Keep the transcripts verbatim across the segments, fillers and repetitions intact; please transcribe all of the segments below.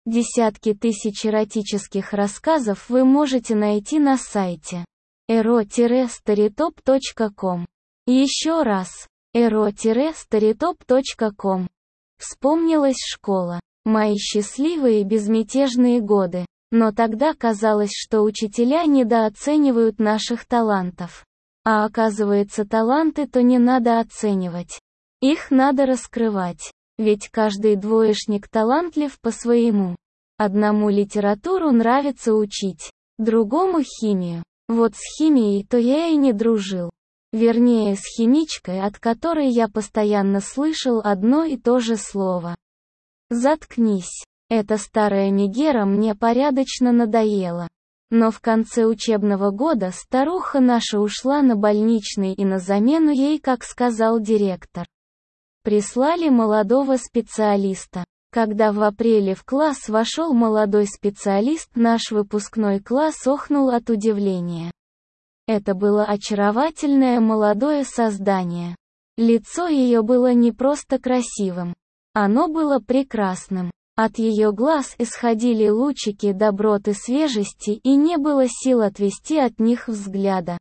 Десятки тысяч эротических рассказов вы можете найти на сайте эро старитоп точка ком. Еще раз, эро старитоп точка ком. Вспомнилась школа. Мои счастливые безмятежные годы. Но тогда казалось, что учителя недооценивают наших талантов. А оказывается, таланты-то не надо оценивать. Их надо раскрывать. Ведь каждый двоечник талантлив по-своему. Одному литературу нравится учить, другому химию. Вот с химией-то я и не дружил. Вернее, с химичкой, от которой я постоянно слышал одно и то же слово. Заткнись. Эта старая мегера мне порядочно надоела. Но в конце учебного года старуха наша ушла на больничный, и на замену ей, как сказал директор, прислали молодого специалиста. Когда в апреле в класс вошел молодой специалист, наш выпускной класс охнул от удивления. Это было очаровательное молодое создание. Лицо ее было не просто красивым. Оно было прекрасным. От ее глаз исходили лучики доброты, свежести, и не было сил отвести от них взгляда.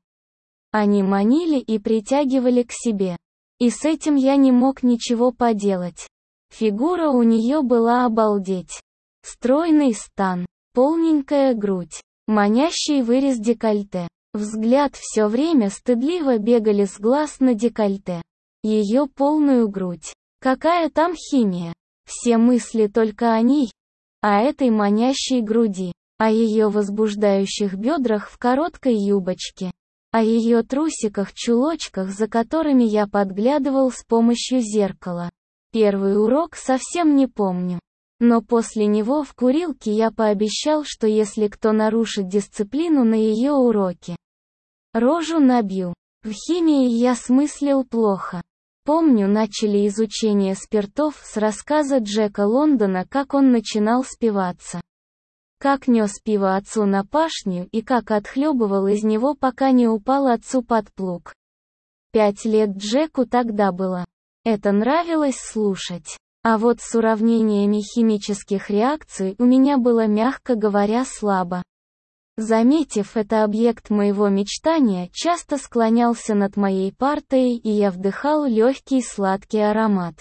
Они манили и притягивали к себе. И с этим я не мог ничего поделать. Фигура у нее была обалдеть. Стройный стан, полненькая грудь, манящий вырез декольте. Взгляд все время стыдливо бегали с глаз на декольте. Ее полную грудь. Какая там химия? Все мысли только о ней, о этой манящей груди, о ее возбуждающих бедрах в короткой юбочке, о ее трусиках-чулочках, за которыми я подглядывал с помощью зеркала. Первый урок совсем не помню. Но после него в курилке я пообещал, что если кто нарушит дисциплину на ее уроке, рожу набью. В химии я смыслил плохо. Помню, начали изучение спиртов с рассказа Джека Лондона, как он начинал спиваться. Как нес пиво отцу на пашню и как отхлебывал из него, пока не упал отцу под плуг. Пять лет Джеку тогда было. Это нравилось слушать. А вот с уравнениями химических реакций у меня было, мягко говоря, слабо. Заметив это, объект моего мечтания часто склонялся над моей партой, и я вдыхал легкий сладкий аромат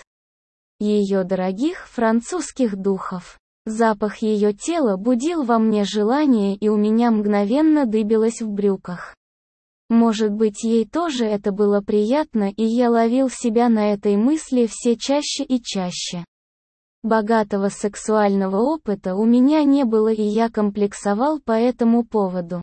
ее дорогих французских духов. Запах ее тела будил во мне желание, и у меня мгновенно дыбилось в брюках. Может быть, ей тоже это было приятно, и я ловил себя на этой мысли все чаще и чаще. Богатого сексуального опыта у меня не было, и я комплексовал по этому поводу.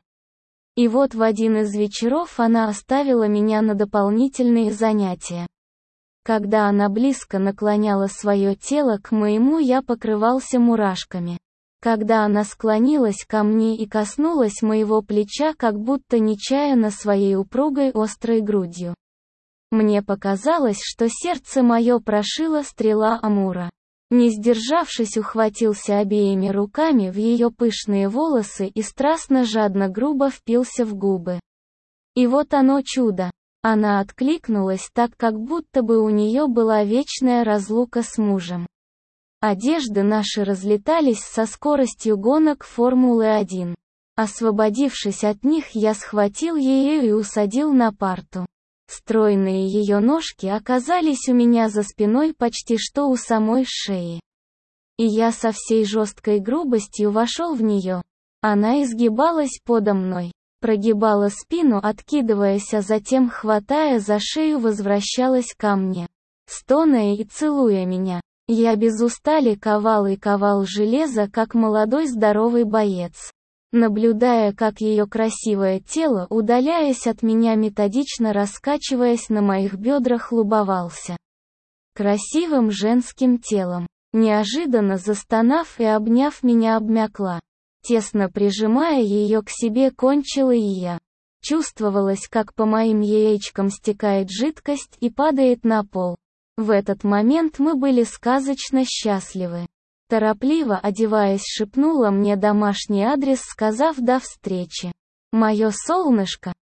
И вот в один из вечеров она оставила меня на дополнительные занятия. Когда она близко наклоняла свое тело к моему, я покрывался мурашками. Когда она склонилась ко мне и коснулась моего плеча, как будто нечаянно своей упругой острой грудью, мне показалось, что сердце мое прошила стрела Амура. Не сдержавшись, ухватился обеими руками в ее пышные волосы и страстно, жадно, грубо впился в губы. И вот оно чудо. Она откликнулась так, как будто бы у нее была вечная разлука с мужем. Одежды наши разлетались со скоростью гонок Формулы один. Освободившись от них, я схватил ее и усадил на парту. Стройные ее ножки оказались у меня за спиной, почти что у самой шеи. И я со всей жесткой грубостью вошел в нее. Она изгибалась подо мной, прогибала спину, откидываясь, а затем, хватая за шею, возвращалась ко мне, стоная и целуя меня. Я без устали ковал и ковал железо, как молодой здоровый боец. Наблюдая, как ее красивое тело, удаляясь от меня, методично раскачиваясь на моих бедрах, любовался красивым женским телом. Неожиданно застонав и обняв меня, обмякла. Тесно прижимая ее к себе, кончила и я. Чувствовалось, как по моим яичкам стекает жидкость и падает на пол. В этот момент мы были сказочно счастливы. Торопливо одеваясь, шепнула мне домашний адрес, сказав: «До встречи, мое солнышко».